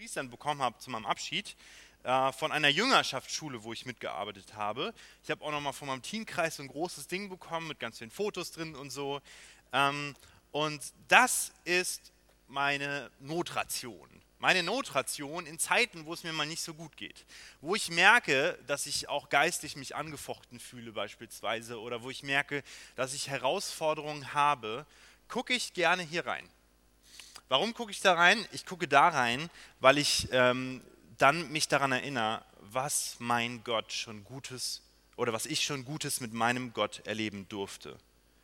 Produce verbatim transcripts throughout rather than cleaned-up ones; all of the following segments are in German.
Priestern bekommen habe zu meinem Abschied, äh, von einer Jüngerschaftsschule, wo ich mitgearbeitet habe. Ich habe auch nochmal von meinem Teamkreis so ein großes Ding bekommen mit ganz vielen Fotos drin und so. Ähm, und das ist meine Notration. Meine Notration in Zeiten, wo es mir mal nicht so gut geht. Wo ich merke, dass ich auch geistig mich angefochten fühle beispielsweise oder wo ich merke, dass ich Herausforderungen habe, gucke ich gerne hier rein. Warum gucke ich da rein? Ich gucke da rein, weil ich ähm, dann mich daran erinnere, was mein Gott schon Gutes oder was ich schon Gutes mit meinem Gott erleben durfte.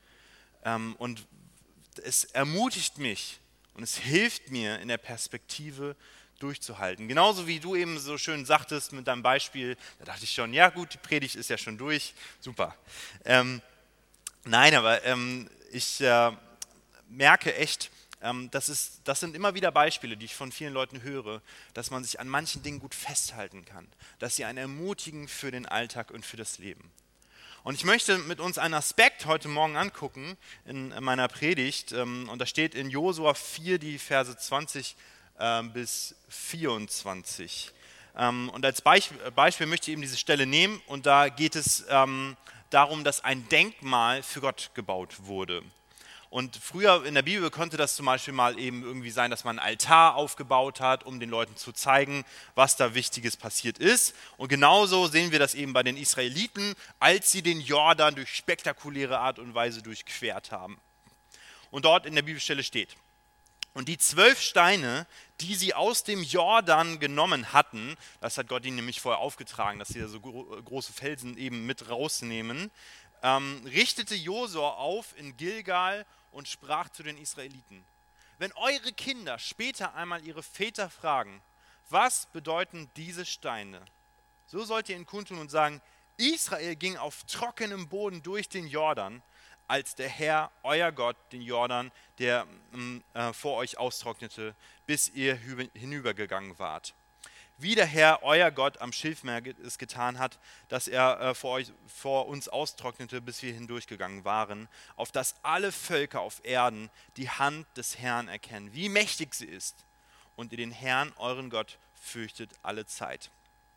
Ähm, und es ermutigt mich und es hilft mir in der Perspektive durchzuhalten. Genauso wie du eben so schön sagtest mit deinem Beispiel, da dachte ich schon, ja gut, die Predigt ist ja schon durch, super. Ähm, nein, aber ähm, ich äh, merke echt, ähm, das, ist, das sind immer wieder Beispiele, die ich von vielen Leuten höre, dass man sich an manchen Dingen gut festhalten kann, dass sie einen ermutigen für den Alltag und für das Leben. Und ich möchte mit uns einen Aspekt heute Morgen angucken in meiner Predigt. Und da steht in Josua vier die Verse zwanzig bis vierundzwanzig. Und als Beispiel möchte ich eben diese Stelle nehmen. Und da geht es darum, dass ein Denkmal für Gott gebaut wurde. Und früher in der Bibel konnte das zum Beispiel mal eben irgendwie sein, dass man einen Altar aufgebaut hat, um den Leuten zu zeigen, was da Wichtiges passiert ist. Und genauso sehen wir das eben bei den Israeliten, als sie den Jordan durch spektakuläre Art und Weise durchquert haben. Und dort in der Bibelstelle steht: Und die zwölf Steine, die sie aus dem Jordan genommen hatten, das hat Gott ihnen nämlich vorher aufgetragen, dass sie da so große Felsen eben mit rausnehmen, ähm, richtete Josua auf in Gilgal und sprach zu den Israeliten: Wenn eure Kinder später einmal ihre Väter fragen, was bedeuten diese Steine, so sollt ihr ihnen kundtun und sagen: Israel ging auf trockenem Boden durch den Jordan, als der Herr, euer Gott, den Jordan, der äh, vor euch austrocknete, bis ihr hinübergegangen wart. Wie der Herr, euer Gott, am Schilfmeer es getan hat, dass er äh, vor, euch, vor uns austrocknete, bis wir hindurchgegangen waren, auf dass alle Völker auf Erden die Hand des Herrn erkennen, wie mächtig sie ist, und ihr den Herrn, euren Gott, fürchtet alle Zeit.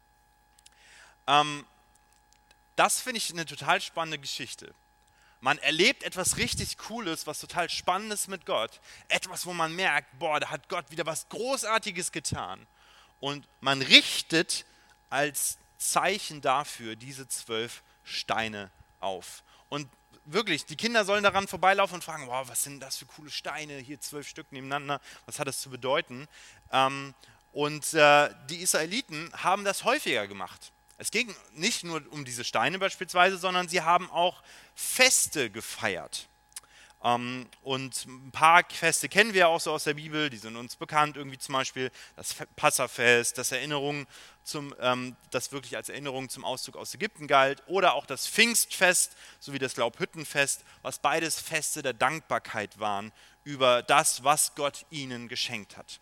Ähm, das finde ich eine total spannende Geschichte. Man erlebt etwas richtig Cooles, was total Spannendes mit Gott. Etwas, wo man merkt, boah, da hat Gott wieder was Großartiges getan. Und man richtet als Zeichen dafür diese zwölf Steine auf. Und wirklich, die Kinder sollen daran vorbeilaufen und fragen, wow, was sind das für coole Steine, hier zwölf Stück nebeneinander, was hat das zu bedeuten? Und die Israeliten haben das häufiger gemacht. Es ging nicht nur um diese Steine beispielsweise, sondern sie haben auch Feste gefeiert. Um, und ein paar Feste kennen wir auch so aus der Bibel, die sind uns bekannt, irgendwie zum Beispiel das Passafest, das Erinnerung zum, ähm, das wirklich als Erinnerung zum Auszug aus Ägypten galt, oder auch das Pfingstfest sowie das Laubhüttenfest, was beides Feste der Dankbarkeit waren über das, was Gott ihnen geschenkt hat.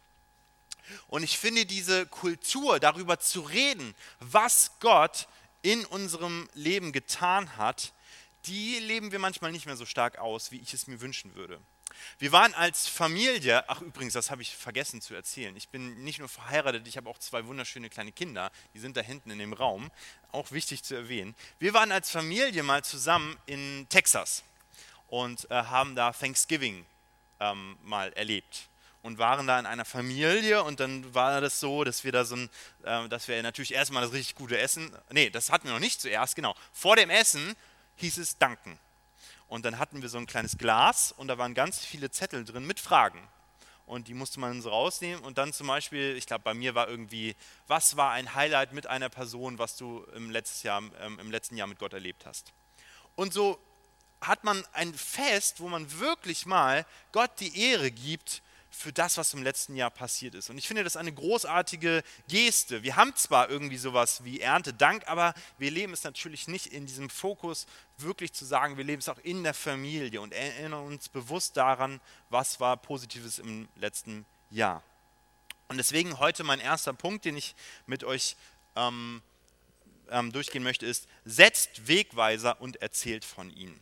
Und ich finde diese Kultur, darüber zu reden, was Gott in unserem Leben getan hat, die leben wir manchmal nicht mehr so stark aus, wie ich es mir wünschen würde. Wir waren als Familie, ach übrigens, das habe ich vergessen zu erzählen, ich bin nicht nur verheiratet, ich habe auch zwei wunderschöne kleine Kinder, die sind da hinten in dem Raum, auch wichtig zu erwähnen. Wir waren als Familie mal zusammen in Texas und äh, haben da Thanksgiving ähm, mal erlebt. Und waren da in einer Familie und dann war das so, dass wir da so ein, äh, dass wir natürlich erstmal das richtig gute Essen, nee, das hatten wir noch nicht zuerst, genau, vor dem Essen hieß es danken. Und dann hatten wir so ein kleines Glas und da waren ganz viele Zettel drin mit Fragen. Und die musste man so rausnehmen und dann zum Beispiel, ich glaube bei mir war irgendwie, was war ein Highlight mit einer Person, was du im letzten Jahr, ähm, im letzten Jahr mit Gott erlebt hast. Und so hat man ein Fest, wo man wirklich mal Gott die Ehre gibt für das, was im letzten Jahr passiert ist. Und ich finde das eine großartige Geste. Wir haben zwar irgendwie sowas wie Erntedank, aber wir leben es natürlich nicht in diesem Fokus, wirklich zu sagen, wir leben es auch in der Familie und erinnern uns bewusst daran, was war Positives im letzten Jahr. Und deswegen heute mein erster Punkt, den ich mit euch ähm, ähm, durchgehen möchte, ist: Setzt Wegweiser und erzählt von ihnen.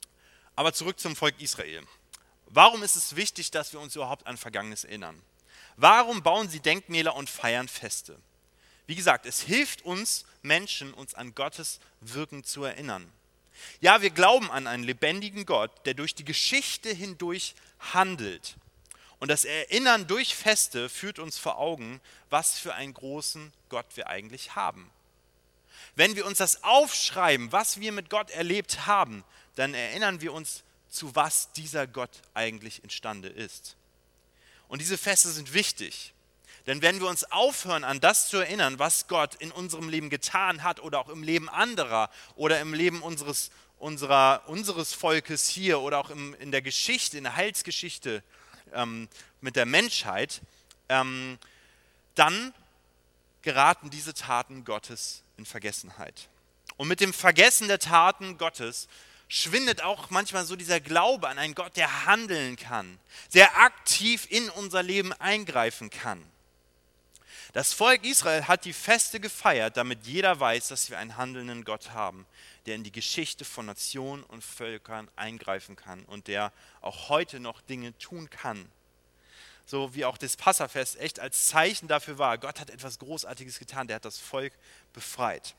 Aber zurück zum Volk Israel. Warum ist es wichtig, dass wir uns überhaupt an Vergangenes erinnern? Warum bauen sie Denkmäler und feiern Feste? Wie gesagt, es hilft uns Menschen, uns an Gottes Wirken zu erinnern. Ja, wir glauben an einen lebendigen Gott, der durch die Geschichte hindurch handelt. Und das Erinnern durch Feste führt uns vor Augen, was für einen großen Gott wir eigentlich haben. Wenn wir uns das aufschreiben, was wir mit Gott erlebt haben, dann erinnern wir uns, zu was dieser Gott eigentlich imstande ist. Und diese Feste sind wichtig, denn wenn wir uns aufhören, an das zu erinnern, was Gott in unserem Leben getan hat oder auch im Leben anderer oder im Leben unseres, unserer, unseres Volkes hier oder auch im, in der Geschichte, in der Heilsgeschichte ähm, mit der Menschheit, ähm, dann geraten diese Taten Gottes in Vergessenheit. Und mit dem Vergessen der Taten Gottes schwindet auch manchmal so dieser Glaube an einen Gott, der handeln kann, der aktiv in unser Leben eingreifen kann. Das Volk Israel hat die Feste gefeiert, damit jeder weiß, dass wir einen handelnden Gott haben, der in die Geschichte von Nationen und Völkern eingreifen kann und der auch heute noch Dinge tun kann. So wie auch das Passafest echt als Zeichen dafür war, Gott hat etwas Großartiges getan, der hat das Volk befreit.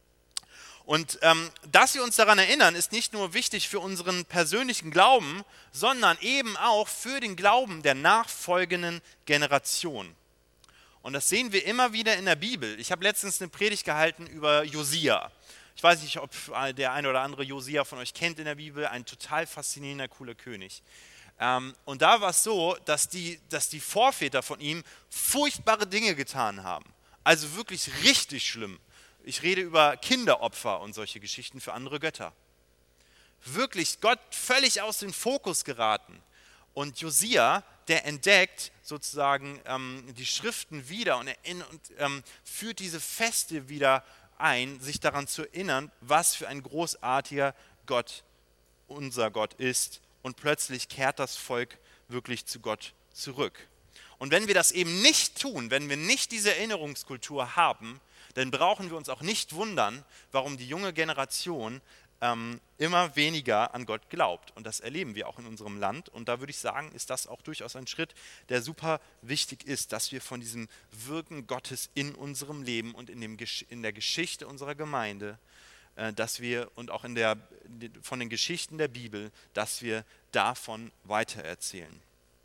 Und ähm, dass wir uns daran erinnern, ist nicht nur wichtig für unseren persönlichen Glauben, sondern eben auch für den Glauben der nachfolgenden Generation. Und das sehen wir immer wieder in der Bibel. Ich habe letztens eine Predigt gehalten über Josia. Ich weiß nicht, ob der eine oder andere Josia von euch kennt in der Bibel, ein total faszinierender, cooler König. Ähm, und da war es so, dass die, dass die Vorväter von ihm furchtbare Dinge getan haben. Also wirklich richtig schlimm. Ich rede über Kinderopfer und solche Geschichten für andere Götter. Wirklich Gott völlig aus dem Fokus geraten. Und Josia, der entdeckt sozusagen ähm, die Schriften wieder und, er, und ähm, führt diese Feste wieder ein, sich daran zu erinnern, was für ein großartiger Gott unser Gott ist. Und plötzlich kehrt das Volk wirklich zu Gott zurück. Und wenn wir das eben nicht tun, wenn wir nicht diese Erinnerungskultur haben, dann brauchen wir uns auch nicht wundern, warum die junge Generation ähm, immer weniger an Gott glaubt. Und das erleben wir auch in unserem Land. Und da würde ich sagen, ist das auch durchaus ein Schritt, der super wichtig ist, dass wir von diesem Wirken Gottes in unserem Leben und in, dem, in der Geschichte unserer Gemeinde, äh, dass wir und auch in der, von den Geschichten der Bibel, dass wir davon weitererzählen.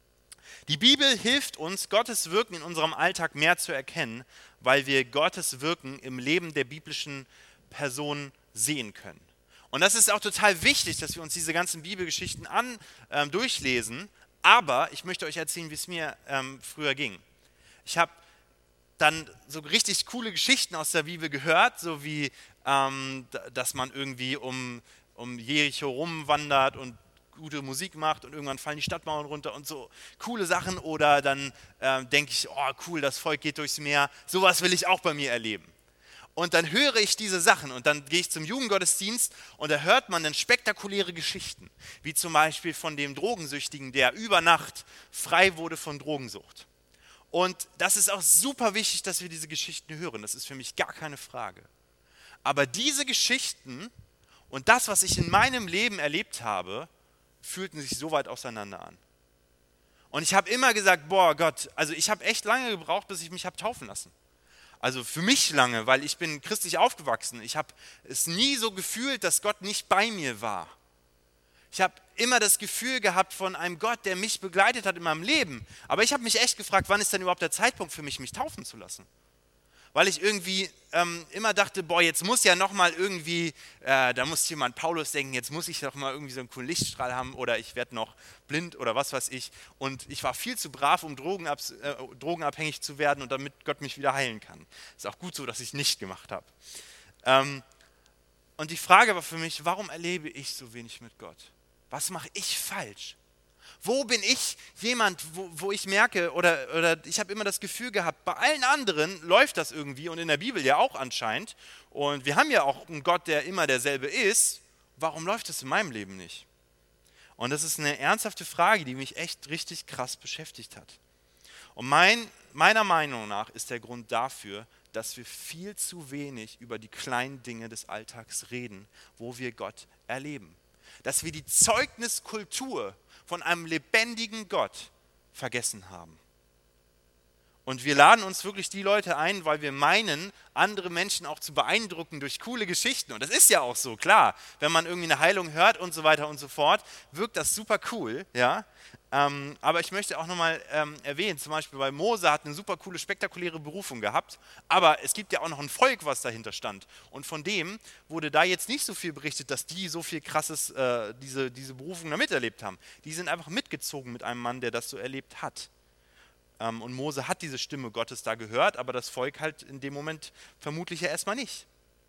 Die Bibel hilft uns, Gottes Wirken in unserem Alltag mehr zu erkennen, weil wir Gottes Wirken im Leben der biblischen Person sehen können. Und das ist auch total wichtig, dass wir uns diese ganzen Bibelgeschichten an, ähm, durchlesen. Aber ich möchte euch erzählen, wie es mir ähm, früher ging. Ich habe dann so richtig coole Geschichten aus der Bibel gehört, so wie, ähm, dass man irgendwie um, um Jericho rumwandert und gute Musik macht und irgendwann fallen die Stadtmauern runter und so coole Sachen. Oder dann äh, denke ich, oh cool, das Volk geht durchs Meer. Sowas will ich auch bei mir erleben. Und dann höre ich diese Sachen und dann gehe ich zum Jugendgottesdienst und da hört man dann spektakuläre Geschichten, wie zum Beispiel von dem Drogensüchtigen, der über Nacht frei wurde von Drogensucht. Und das ist auch super wichtig, dass wir diese Geschichten hören. Das ist für mich gar keine Frage. Aber diese Geschichten und das, was ich in meinem Leben erlebt habe, fühlten sich so weit auseinander an. Und ich habe immer gesagt, boah Gott, also ich habe echt lange gebraucht, bis ich mich habe taufen lassen. Also für mich lange, weil ich bin christlich aufgewachsen. Ich habe es nie so gefühlt, dass Gott nicht bei mir war. Ich habe immer das Gefühl gehabt von einem Gott, der mich begleitet hat in meinem Leben. Aber ich habe mich echt gefragt, wann ist denn überhaupt der Zeitpunkt für mich, mich taufen zu lassen? Weil ich irgendwie ähm, immer dachte, boah, jetzt muss ja nochmal irgendwie, äh, da muss jemand Paulus denken, jetzt muss ich doch mal irgendwie so einen coolen Lichtstrahl haben oder ich werde noch blind oder was weiß ich. Und ich war viel zu brav, um drogenab, äh, drogenabhängig zu werden und damit Gott mich wieder heilen kann. Ist auch gut so, dass ich es nicht gemacht habe. Ähm, und die Frage war für mich, warum erlebe ich so wenig mit Gott? Was mache ich falsch? Wo bin ich jemand, wo, wo ich merke, oder, oder ich habe immer das Gefühl gehabt, bei allen anderen läuft das irgendwie und in der Bibel ja auch anscheinend. Und wir haben ja auch einen Gott, der immer derselbe ist. Warum läuft das in meinem Leben nicht? Und das ist eine ernsthafte Frage, die mich echt richtig krass beschäftigt hat. Und mein, meiner Meinung nach ist der Grund dafür, dass wir viel zu wenig über die kleinen Dinge des Alltags reden, wo wir Gott erleben. Dass wir die Zeugniskultur von einem lebendigen Gott vergessen haben. Und wir laden uns wirklich die Leute ein, weil wir meinen, andere Menschen auch zu beeindrucken durch coole Geschichten. Und das ist ja auch so, klar. Wenn man irgendwie eine Heilung hört und so weiter und so fort, wirkt das super cool. Ja? Ähm, aber ich möchte auch nochmal ähm, erwähnen, zum Beispiel bei Mose hat eine super coole, spektakuläre Berufung gehabt. Aber es gibt ja auch noch ein Volk, was dahinter stand. Und von dem wurde da jetzt nicht so viel berichtet, dass die so viel krasses, äh, diese, diese Berufung da miterlebt haben. Die sind einfach mitgezogen mit einem Mann, der das so erlebt hat. Und Mose hat diese Stimme Gottes da gehört, aber das Volk halt in dem Moment vermutlich ja erstmal nicht.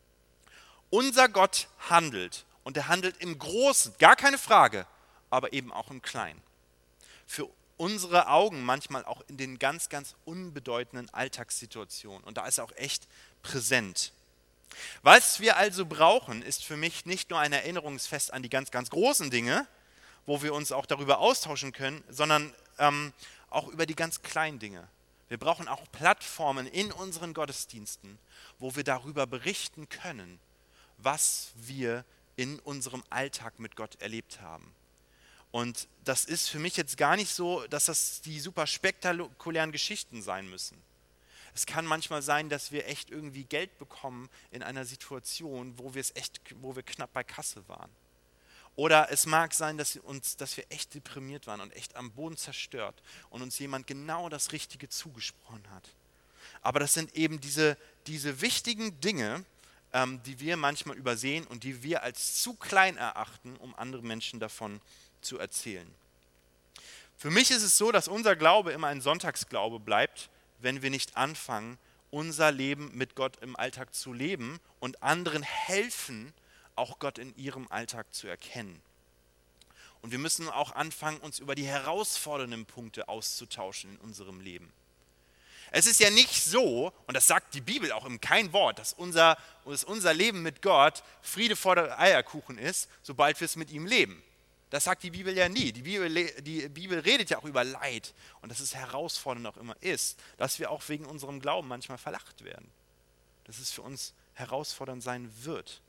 Unser Gott handelt und er handelt im Großen, gar keine Frage, aber eben auch im Kleinen. Für unsere Augen manchmal auch in den ganz, ganz unbedeutenden Alltagssituationen. Und da ist er auch echt präsent. Was wir also brauchen, ist für mich nicht nur ein Erinnerungsfest an die ganz, ganz großen Dinge, wo wir uns auch darüber austauschen können, sondern ähm, auch über die ganz kleinen Dinge. Wir brauchen auch Plattformen in unseren Gottesdiensten, wo wir darüber berichten können, was wir in unserem Alltag mit Gott erlebt haben. Und das ist für mich jetzt gar nicht so, dass das die super spektakulären Geschichten sein müssen. Es kann manchmal sein, dass wir echt irgendwie Geld bekommen in einer Situation, wo wir es echt, wo wir knapp bei Kasse waren. Oder es mag sein, dass, uns, dass wir echt deprimiert waren und echt am Boden zerstört und uns jemand genau das Richtige zugesprochen hat. Aber das sind eben diese, diese wichtigen Dinge, ähm, die wir manchmal übersehen und die wir als zu klein erachten, um anderen Menschen davon zu erzählen. Für mich ist es so, dass unser Glaube immer ein Sonntagsglaube bleibt, wenn wir nicht anfangen, unser Leben mit Gott im Alltag zu leben und anderen helfen, auch Gott in ihrem Alltag zu erkennen. Und wir müssen auch anfangen, uns über die herausfordernden Punkte auszutauschen in unserem Leben. Es ist ja nicht so, und das sagt die Bibel auch im kein Wort, dass unser, dass unser Leben mit Gott Friede vor der Eierkuchen ist, sobald wir es mit ihm leben. Das sagt die Bibel ja nie. Die Bibel, die Bibel redet ja auch über Leid und dass es herausfordernd auch immer ist, dass wir auch wegen unserem Glauben manchmal verlacht werden. Dass es für uns herausfordernd sein wird.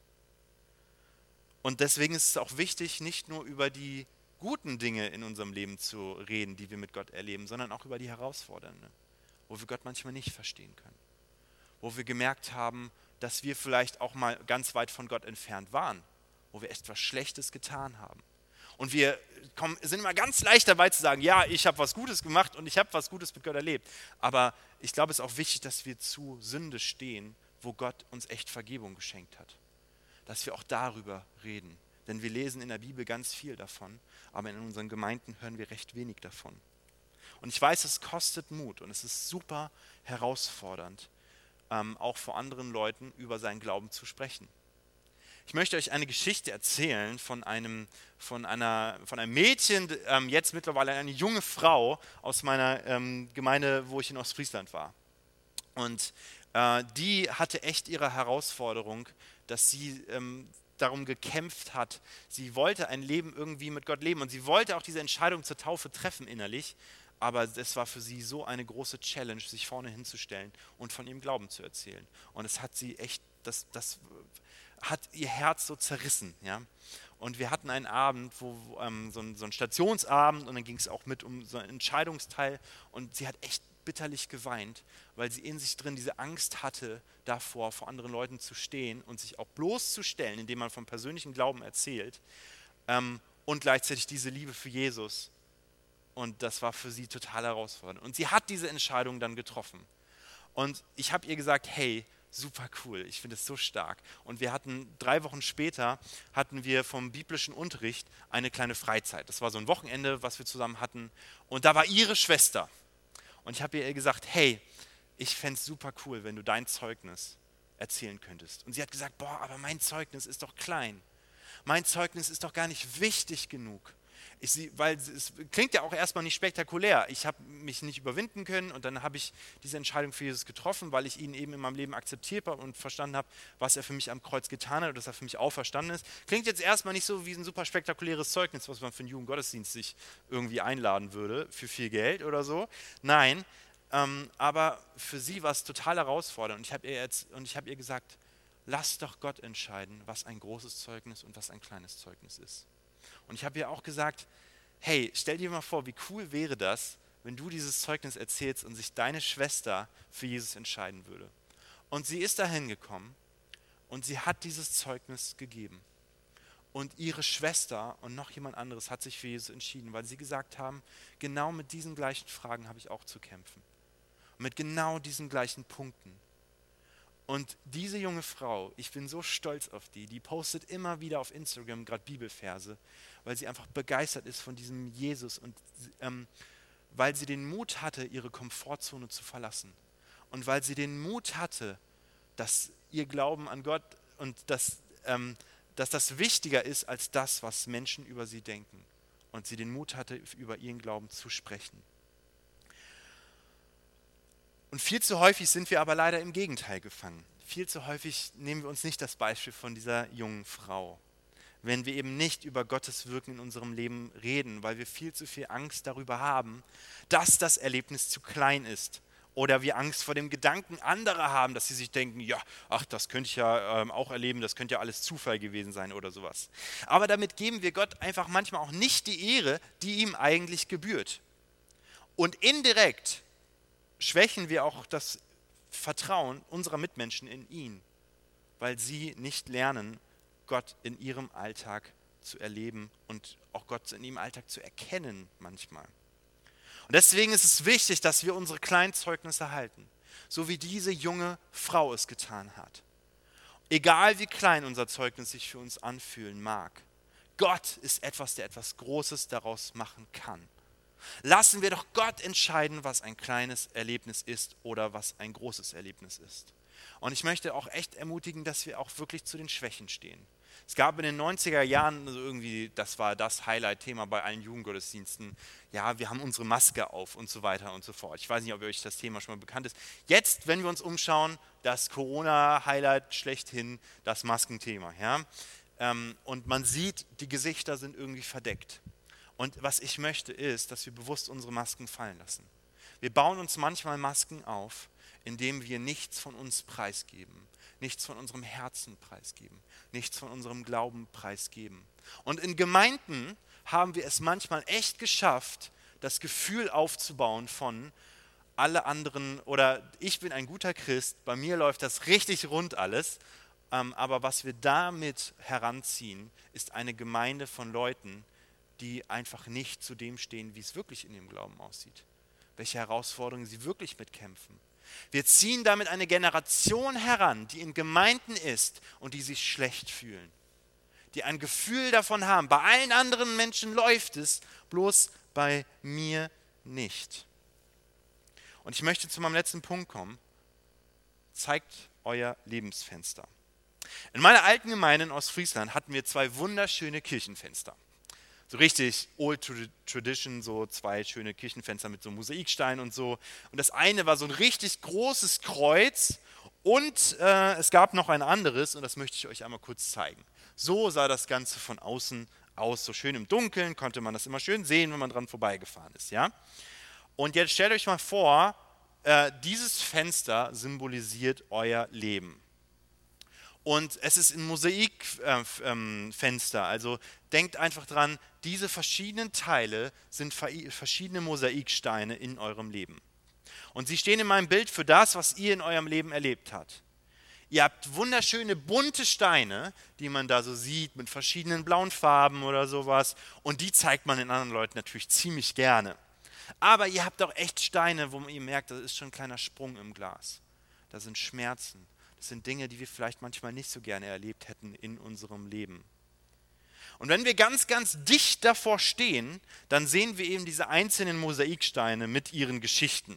Und deswegen ist es auch wichtig, nicht nur über die guten Dinge in unserem Leben zu reden, die wir mit Gott erleben, sondern auch über die herausfordernden, wo wir Gott manchmal nicht verstehen können. Wo wir gemerkt haben, dass wir vielleicht auch mal ganz weit von Gott entfernt waren, wo wir etwas Schlechtes getan haben. Und wir kommen, sind immer ganz leicht dabei zu sagen, ja, ich habe was Gutes gemacht und ich habe was Gutes mit Gott erlebt. Aber ich glaube, es ist auch wichtig, dass wir zu Sünde stehen, wo Gott uns echt Vergebung geschenkt hat. Dass wir auch darüber reden. Denn wir lesen in der Bibel ganz viel davon, aber in unseren Gemeinden hören wir recht wenig davon. Und ich weiß, es kostet Mut und es ist super herausfordernd, ähm, auch vor anderen Leuten über seinen Glauben zu sprechen. Ich möchte euch eine Geschichte erzählen von einem, von einer, von einem Mädchen, ähm, jetzt mittlerweile eine junge Frau aus meiner ähm, Gemeinde, wo ich in Ostfriesland war. Und äh, die hatte echt ihre Herausforderung, dass sie ähm, darum gekämpft hat. Sie wollte ein Leben irgendwie mit Gott leben und sie wollte auch diese Entscheidung zur Taufe treffen innerlich. Aber es war für sie so eine große Challenge, sich vorne hinzustellen und von ihrem Glauben zu erzählen. Und es hat sie echt, das, das hat ihr Herz so zerrissen. Ja? Und wir hatten einen Abend, wo, ähm, so, ein, so ein Stationsabend und dann ging es auch mit um so einen Entscheidungsteil und sie hat echt bitterlich geweint, weil sie in sich drin diese Angst hatte, davor vor anderen Leuten zu stehen und sich auch bloßzustellen, indem man vom persönlichen Glauben erzählt ähm, und gleichzeitig diese Liebe für Jesus. Und das war für sie total herausfordernd. Und sie hat diese Entscheidung dann getroffen. Und ich habe ihr gesagt, hey, super cool, ich finde es so stark. Und wir hatten, drei Wochen später, hatten wir vom biblischen Unterricht eine kleine Freizeit. Das war so ein Wochenende, was wir zusammen hatten. Und da war ihre Schwester. Und ich habe ihr gesagt, hey, ich fände es super cool, wenn du dein Zeugnis erzählen könntest. Und sie hat gesagt, boah, aber mein Zeugnis ist doch klein. Mein Zeugnis ist doch gar nicht wichtig genug. Ich, sie, weil es klingt ja auch erstmal nicht spektakulär. Ich habe mich nicht überwinden können und dann habe ich diese Entscheidung für Jesus getroffen, weil ich ihn eben in meinem Leben akzeptiert habe und verstanden habe, was er für mich am Kreuz getan hat und dass er für mich auferstanden ist. Klingt jetzt erstmal nicht so wie ein super spektakuläres Zeugnis, was man für einen Jugendgottesdienst sich irgendwie einladen würde, für viel Geld oder so. Nein, ähm, aber für sie war es total herausfordernd und ich habe ihr, jetzt, und ich habe ihr gesagt, lass doch Gott entscheiden, was ein großes Zeugnis und was ein kleines Zeugnis ist. Und ich habe ihr auch gesagt, hey, stell dir mal vor, wie cool wäre das, wenn du dieses Zeugnis erzählst und sich deine Schwester für Jesus entscheiden würde. Und sie ist dahin gekommen und sie hat dieses Zeugnis gegeben. Und ihre Schwester und noch jemand anderes hat sich für Jesus entschieden, weil sie gesagt haben, genau mit diesen gleichen Fragen habe ich auch zu kämpfen. Und mit genau diesen gleichen Punkten. Und diese junge Frau, ich bin so stolz auf die, die postet immer wieder auf Instagram gerade Bibelverse, weil sie einfach begeistert ist von diesem Jesus und ähm, weil sie den Mut hatte, ihre Komfortzone zu verlassen. Und weil sie den Mut hatte, dass ihr Glauben an Gott und dass, ähm, dass das wichtiger ist als das, was Menschen über sie denken. Und sie den Mut hatte, über ihren Glauben zu sprechen. Und viel zu häufig sind wir aber leider im Gegenteil gefangen. Viel zu häufig nehmen wir uns nicht das Beispiel von dieser jungen Frau. Wenn wir eben nicht über Gottes Wirken in unserem Leben reden, weil wir viel zu viel Angst darüber haben, dass das Erlebnis zu klein ist. Oder wir Angst vor dem Gedanken anderer haben, dass sie sich denken, ja, ach, das könnte ich ja ähm, auch erleben, das könnte ja alles Zufall gewesen sein oder sowas. Aber damit geben wir Gott einfach manchmal auch nicht die Ehre, die ihm eigentlich gebührt. Und indirekt schwächen wir auch das Vertrauen unserer Mitmenschen in ihn, weil sie nicht lernen, Gott in ihrem Alltag zu erleben und auch Gott in ihrem Alltag zu erkennen manchmal. Und deswegen ist es wichtig, dass wir unsere kleinen Zeugnisse halten, so wie diese junge Frau es getan hat. Egal wie klein unser Zeugnis sich für uns anfühlen mag, Gott ist etwas, der etwas Großes daraus machen kann. Lassen wir doch Gott entscheiden, was ein kleines Erlebnis ist oder was ein großes Erlebnis ist. Und ich möchte auch echt ermutigen, dass wir auch wirklich zu den Schwächen stehen. Es gab in den neunziger Jahren also irgendwie, das war das Highlight-Thema bei allen Jugendgottesdiensten, ja, wir haben unsere Maske auf und so weiter und so fort. Ich weiß nicht, ob euch das Thema schon mal bekannt ist. Jetzt, wenn wir uns umschauen, das Corona-Highlight schlechthin, das Maskenthema. Ja? Ähm, und man sieht, die Gesichter sind irgendwie verdeckt. Und was ich möchte ist, dass wir bewusst unsere Masken fallen lassen. Wir bauen uns manchmal Masken auf, indem wir nichts von uns preisgeben, nichts von unserem Herzen preisgeben, nichts von unserem Glauben preisgeben. Und in Gemeinden haben wir es manchmal echt geschafft, das Gefühl aufzubauen von alle anderen oder ich bin ein guter Christ, bei mir läuft das richtig rund alles, ähm, aber was wir damit heranziehen, ist eine Gemeinde von Leuten, die einfach nicht zu dem stehen, wie es wirklich in ihrem Glauben aussieht, welche Herausforderungen sie wirklich mitkämpfen. Wir ziehen damit eine Generation heran, die in Gemeinden ist und die sich schlecht fühlen, die ein Gefühl davon haben, bei allen anderen Menschen läuft es, bloß bei mir nicht. Und ich möchte zu meinem letzten Punkt kommen. Zeigt euer Lebensfenster. In meiner alten Gemeinde in Ostfriesland hatten wir zwei wunderschöne Kirchenfenster. So richtig old tradition, so zwei schöne Kirchenfenster mit so Mosaiksteinen und so. Und das eine war so ein richtig großes Kreuz und äh, es gab noch ein anderes und das möchte ich euch einmal kurz zeigen. So sah das Ganze von außen aus, so schön im Dunkeln, konnte man das immer schön sehen, wenn man dran vorbeigefahren ist. Ja? Und jetzt stellt euch mal vor, äh, dieses Fenster symbolisiert euer Leben. Und es ist ein Mosaikfenster, äh, also denkt einfach dran, diese verschiedenen Teile sind verschiedene Mosaiksteine in eurem Leben. Und sie stehen in meinem Bild für das, was ihr in eurem Leben erlebt habt. Ihr habt wunderschöne bunte Steine, die man da so sieht, mit verschiedenen blauen Farben oder sowas. Und die zeigt man den anderen Leuten natürlich ziemlich gerne. Aber ihr habt auch echt Steine, wo ihr merkt, das ist schon ein kleiner Sprung im Glas. Da sind Schmerzen. Das sind Dinge, die wir vielleicht manchmal nicht so gerne erlebt hätten in unserem Leben. Und wenn wir ganz, ganz dicht davor stehen, dann sehen wir eben diese einzelnen Mosaiksteine mit ihren Geschichten.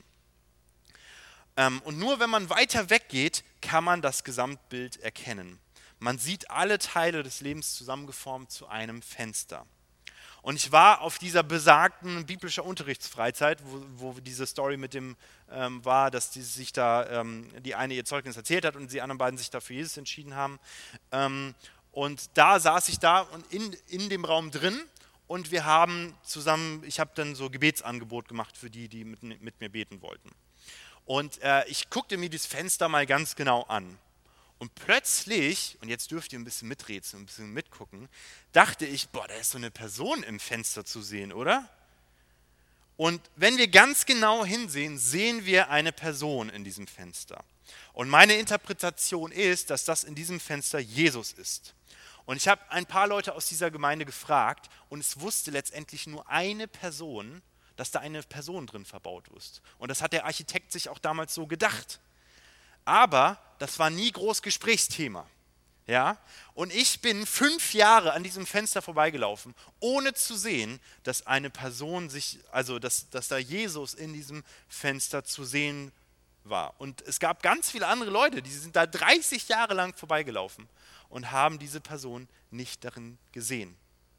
Ähm, und nur wenn man weiter weggeht, kann man das Gesamtbild erkennen. Man sieht alle Teile des Lebens zusammengeformt zu einem Fenster. Und ich war auf dieser besagten biblischen Unterrichtsfreizeit, wo, wo diese Story mit dem ähm, war, dass die sich da ähm, die eine ihr Zeugnis erzählt hat und die anderen beiden sich da für Jesus entschieden haben. Ähm, und da saß ich da und in, in dem Raum drin und wir haben zusammen, ich habe dann so Gebetsangebot gemacht für die, die mit, mit mir beten wollten. Und äh, ich guckte mir dieses Fenster mal ganz genau an. Und plötzlich, und jetzt dürft ihr ein bisschen miträtseln, ein bisschen mitgucken, dachte ich, boah, da ist so eine Person im Fenster zu sehen, oder? Und wenn wir ganz genau hinsehen, sehen wir eine Person in diesem Fenster. Und meine Interpretation ist, dass das in diesem Fenster Jesus ist. Und ich habe ein paar Leute aus dieser Gemeinde gefragt und es wusste letztendlich nur eine Person, dass da eine Person drin verbaut ist. Und das hat der Architekt sich auch damals so gedacht. Aber das war nie groß Gesprächsthema. Ja? Und ich bin fünf Jahre an diesem Fenster vorbeigelaufen, ohne zu sehen, dass eine Person sich, also dass, dass da Jesus in diesem Fenster zu sehen war. Und es gab ganz viele andere Leute, die sind da dreißig Jahre lang vorbeigelaufen und haben diese Person nicht darin gesehen.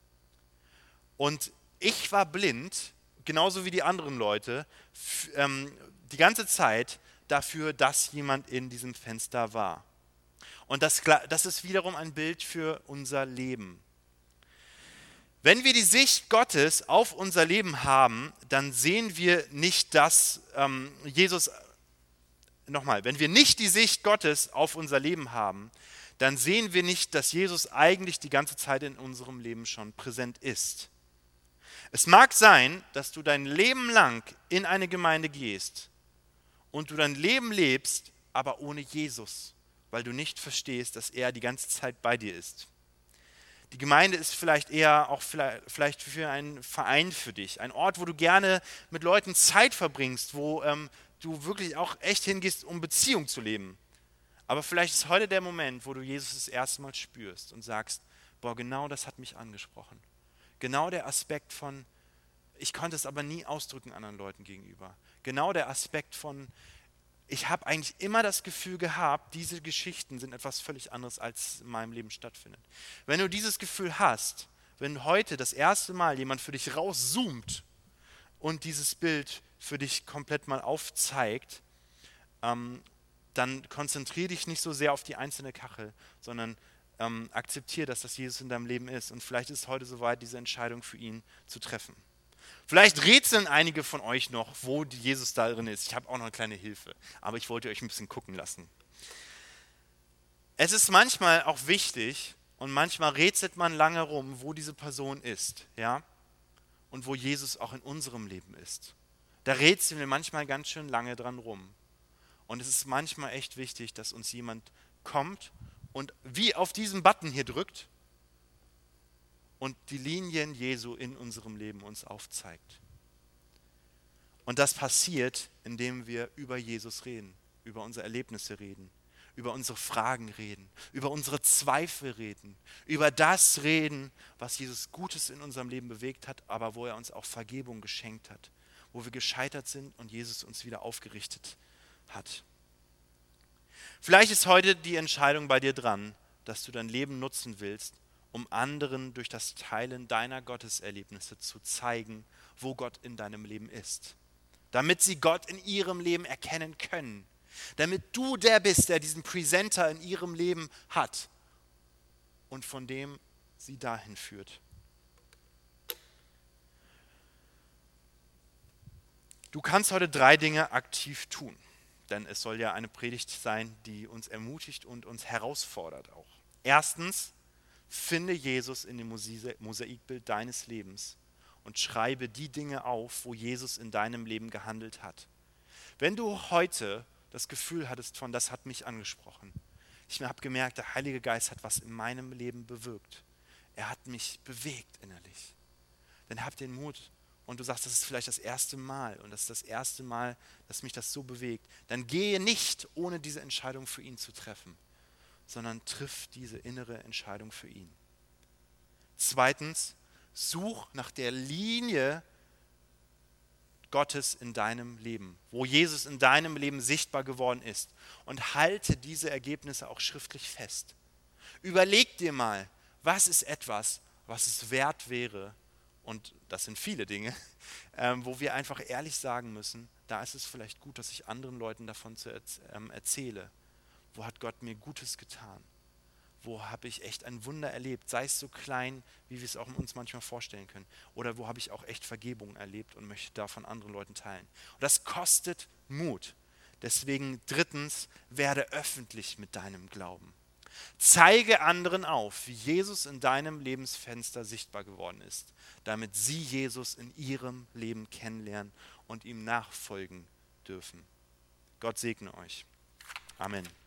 Und ich war blind, genauso wie die anderen Leute, f- ähm, die ganze Zeit dafür, dass jemand in diesem Fenster war. Und das, gla- das ist wiederum ein Bild für unser Leben. Wenn wir die Sicht Gottes auf unser Leben haben, dann sehen wir nicht, dass ähm, Jesus, nochmal, wenn wir nicht die Sicht Gottes auf unser Leben haben, dann sehen wir nicht, dass Jesus eigentlich die ganze Zeit in unserem Leben schon präsent ist. Es mag sein, dass du dein Leben lang in eine Gemeinde gehst und du dein Leben lebst, aber ohne Jesus, weil du nicht verstehst, dass er die ganze Zeit bei dir ist. Die Gemeinde ist vielleicht eher auch vielleicht für einen Verein für dich, ein Ort, wo du gerne mit Leuten Zeit verbringst, wo ähm, du wirklich auch echt hingehst, um Beziehung zu leben. Aber vielleicht ist heute der Moment, wo du Jesus das erste Mal spürst und sagst, boah, genau das hat mich angesprochen. Genau der Aspekt von, ich konnte es aber nie ausdrücken anderen Leuten gegenüber. Genau der Aspekt von, ich habe eigentlich immer das Gefühl gehabt, diese Geschichten sind etwas völlig anderes, als in meinem Leben stattfindet. Wenn du dieses Gefühl hast, wenn heute das erste Mal jemand für dich rauszoomt und dieses Bild für dich komplett mal aufzeigt, ähm, dann konzentriere dich nicht so sehr auf die einzelne Kachel, sondern ähm, akzeptiere, dass das Jesus in deinem Leben ist. Und vielleicht ist es heute soweit, diese Entscheidung für ihn zu treffen. Vielleicht rätseln einige von euch noch, wo Jesus da drin ist. Ich habe auch noch eine kleine Hilfe, aber ich wollte euch ein bisschen gucken lassen. Es ist manchmal auch wichtig und manchmal rätselt man lange rum, wo diese Person ist, ja, und wo Jesus auch in unserem Leben ist. Da rätseln wir manchmal ganz schön lange dran rum. Und es ist manchmal echt wichtig, dass uns jemand kommt und wie auf diesen Button hier drückt und die Linien Jesu in unserem Leben uns aufzeigt. Und das passiert, indem wir über Jesus reden, über unsere Erlebnisse reden, über unsere Fragen reden, über unsere Zweifel reden, über das reden, was Jesus Gutes in unserem Leben bewegt hat, aber wo er uns auch Vergebung geschenkt hat, wo wir gescheitert sind und Jesus uns wieder aufgerichtet hat. Vielleicht ist heute die Entscheidung bei dir dran, dass du dein Leben nutzen willst, um anderen durch das Teilen deiner Gotteserlebnisse zu zeigen, wo Gott in deinem Leben ist. Damit sie Gott in ihrem Leben erkennen können. Damit du der bist, der diesen Presenter in ihrem Leben hat und von dem sie dahin führt. Du kannst heute drei Dinge aktiv tun, denn es soll ja eine Predigt sein, die uns ermutigt und uns herausfordert auch. Erstens, finde Jesus in dem Mosaikbild deines Lebens und schreibe die Dinge auf, wo Jesus in deinem Leben gehandelt hat. Wenn du heute das Gefühl hattest von, das hat mich angesprochen, ich habe gemerkt, der Heilige Geist hat was in meinem Leben bewirkt. Er hat mich bewegt innerlich. Dann hab den Mut und du sagst, das ist vielleicht das erste Mal und das ist das erste Mal, dass mich das so bewegt. Dann gehe nicht, ohne diese Entscheidung für ihn zu treffen, sondern triff diese innere Entscheidung für ihn. Zweitens, such nach der Linie Gottes in deinem Leben, wo Jesus in deinem Leben sichtbar geworden ist und halte diese Ergebnisse auch schriftlich fest. Überleg dir mal, was ist etwas, was es wert wäre, und das sind viele Dinge, ähm, wo wir einfach ehrlich sagen müssen, da ist es vielleicht gut, dass ich anderen Leuten davon zu erz- ähm, erzähle. Wo hat Gott mir Gutes getan? Wo habe ich echt ein Wunder erlebt, sei es so klein, wie wir es auch uns manchmal vorstellen können. Oder wo habe ich auch echt Vergebung erlebt und möchte davon anderen Leuten teilen. Und das kostet Mut. Deswegen drittens, werde öffentlich mit deinem Glauben. Zeige anderen auf, wie Jesus in deinem Lebensfenster sichtbar geworden ist, damit sie Jesus in ihrem Leben kennenlernen und ihm nachfolgen dürfen. Gott segne euch. Amen.